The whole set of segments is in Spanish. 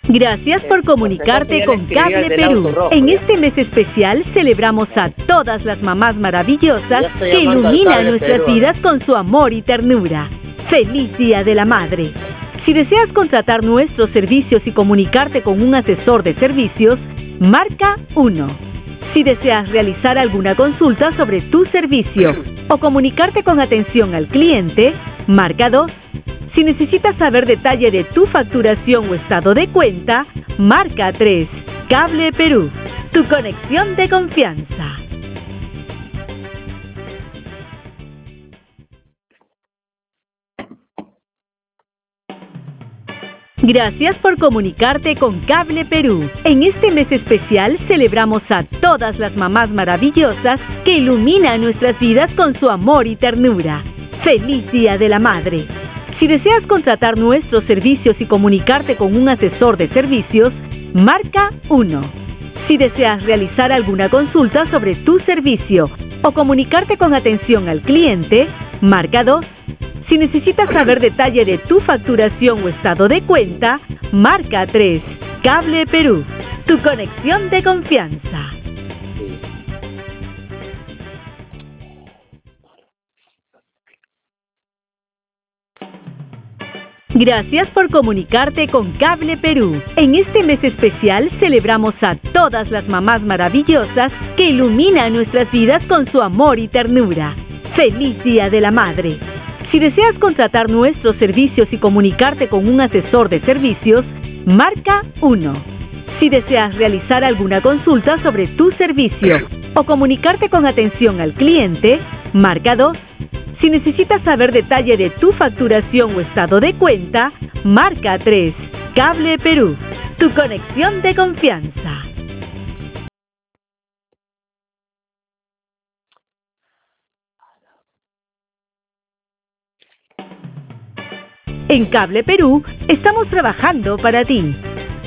Gracias por comunicarte entonces ya le con escribí Cable al del Perú. auto rojo, En ¿ya? este mes especial celebramos a todas las mamás maravillosas Ya estoy que llamando al iluminan Cable nuestras Perú. vidas con su amor y ternura. ¡Feliz Día de la Madre! Si deseas contratar nuestros servicios y comunicarte con un asesor de servicios, marca 1. Si deseas realizar alguna consulta sobre tu servicio o comunicarte con atención al cliente, marca 2. Si necesitas saber detalle de tu facturación o estado de cuenta, marca 3. Cable Perú, tu conexión de confianza. Gracias por comunicarte con Cable Perú. En este mes especial celebramos a todas las mamás maravillosas que iluminan nuestras vidas con su amor y ternura. ¡Feliz Día de la Madre! Si deseas contratar nuestros servicios y comunicarte con un asesor de servicios, marca 1. Si deseas realizar alguna consulta sobre tu servicio o comunicarte con atención al cliente, marca 2. Si necesitas saber detalle de tu facturación o estado de cuenta, marca 3. Cable Perú, tu conexión de confianza. Gracias por comunicarte con Cable Perú. En este mes especial celebramos a todas las mamás maravillosas que iluminan nuestras vidas con su amor y ternura. ¡Feliz Día de la Madre! Si deseas contratar nuestros servicios y comunicarte con un asesor de servicios, marca 1. Si deseas realizar alguna consulta sobre tu servicio o comunicarte con atención al cliente, marca 2. Si necesitas saber detalle de tu facturación o estado de cuenta, marca 3. Cable Perú, tu conexión de confianza. En Cable Perú estamos trabajando para ti.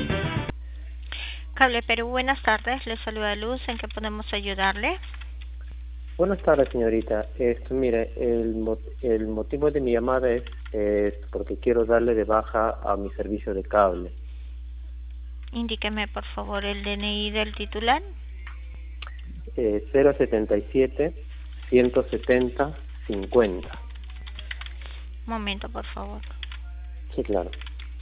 Cable Perú, buenas tardes. Les saluda Luz. ¿En qué podemos ayudarle? Buenas tardes, señorita. Mire, el motivo de mi llamada es porque quiero darle de baja a mi servicio de cable. Indíqueme, por favor, el DNI del titular. 077 170 50. Momento, por favor. Sí, claro.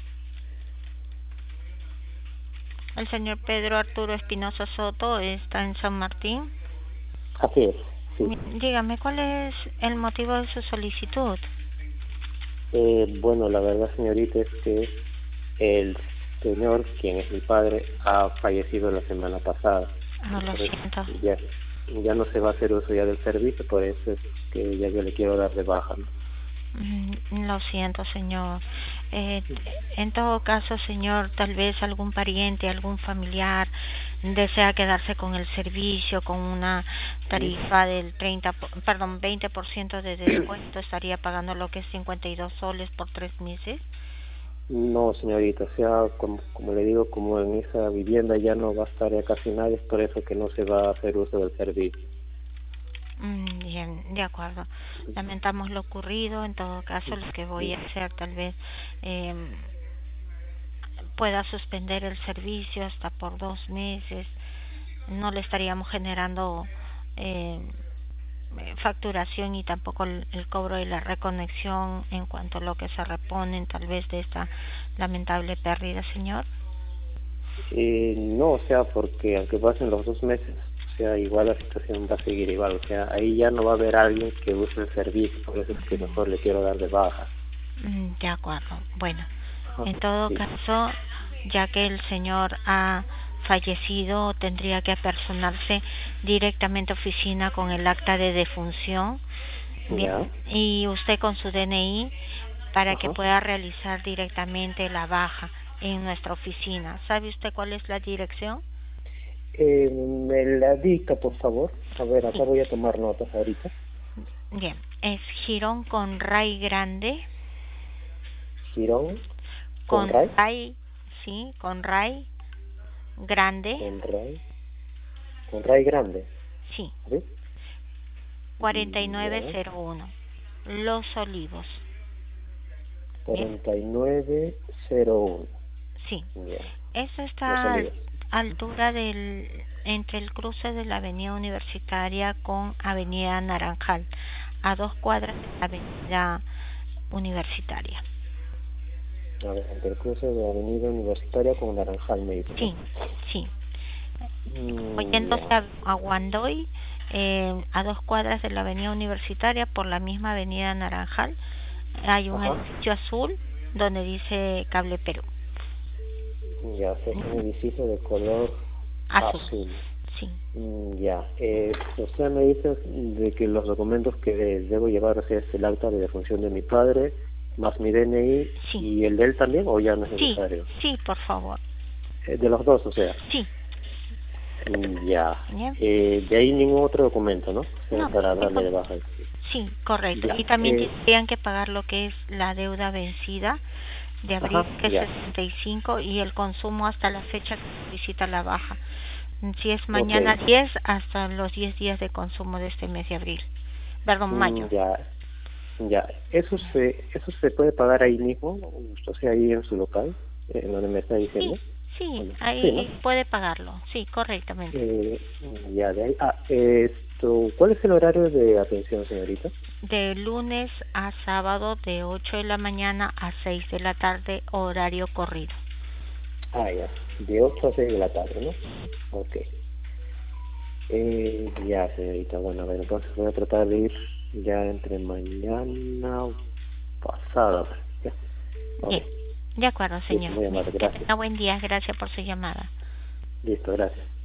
El señor Pedro Arturo Espinosa Soto está en San Martín. Así es, sí. Dígame, ¿cuál es el motivo de su solicitud? Bueno, la verdad, señorita, es que el señor, quien es mi padre, ha fallecido la semana pasada. No, lo siento. Ya no se va a hacer uso ya del servicio, por eso es que ya yo le quiero dar de baja, ¿no? Lo siento, señor. En todo caso, señor, tal vez algún pariente, algún familiar desea quedarse con el servicio con una tarifa del 20% de descuento, estaría pagando lo que es 52 soles por 3 meses. No, señorita, o sea, como le digo, como en esa vivienda ya no va a estar ya casi nadie, es por eso que no se va a hacer uso del servicio. Bien, de acuerdo. Lamentamos lo ocurrido. En todo caso, lo que voy a hacer tal vez pueda suspender el servicio hasta por 2 meses. No le estaríamos generando facturación y tampoco el cobro de la reconexión en cuanto a lo que se reponen tal vez de esta lamentable pérdida, señor. No, o sea, porque aunque pasen los 2 meses, o sea, igual la situación va a seguir igual, o sea, ahí ya no va a haber alguien que use el servicio, por eso es que mejor le quiero dar de baja. De acuerdo. Bueno, en todo caso, ya que el señor ha fallecido, tendría que apersonarse directamente a oficina con el acta de defunción. Bien, y usted con su DNI para que pueda realizar directamente la baja en nuestra oficina. ¿Sabe usted cuál es la dirección? Me la dicta, por favor. A ver, acá voy a tomar notas ahorita. Bien, es Girón con Ray Grande. Girón con Ray, sí, con Ray Grande. Con Ray Grande. Sí. 4901. Los Olivos. 4901. Sí. Ya. Eso está a altura entre el cruce de la Avenida Universitaria con Avenida Naranjal, a 2 cuadras de la Avenida Universitaria. A ver, entre el cruce de la Avenida Universitaria con Naranjal, me dice. Sí, sí. Oyéndose a Guandoy, a 2 cuadras de la Avenida Universitaria por la misma Avenida Naranjal, hay un edificio azul donde dice Cable Perú. Ya, es un edificio de color azul. Sí. Ya, usted me dice de que los documentos que debo llevar, o sea, es el acta de defunción de mi padre, más mi DNI, y el de él también, o ya no es necesario. Sí, por favor. De los dos, o sea. Sí. Ya. De ahí ningún otro documento, ¿no? O sea, No, para darle de baja. Sí, correcto. Y también tendrían que pagar lo que es la deuda vencida de abril, que es 65, y el consumo hasta la fecha que solicita la baja. Si es mañana 10, hasta los 10 días de consumo de este mes de abril. Perdón, mayo. Ya. ¿Eso se puede pagar ahí mismo? O sea, ahí en su local, en donde me está diciendo. Sí, ahí puede pagarlo. Sí, correctamente. Ya, de ahí. ¿Cuál es el horario de atención, señorita? De lunes a sábado, de 8 de la mañana a 6 de la tarde, horario corrido. Ya. De 8 a 6 de la tarde, ¿no? Ok. Ya, señorita. Bueno, a ver, entonces voy a tratar de ir ya entre mañana o pasado. Ya. Bien. De acuerdo, señor. Listo, muy amable, gracias. Buen día, gracias por su llamada. Listo, gracias.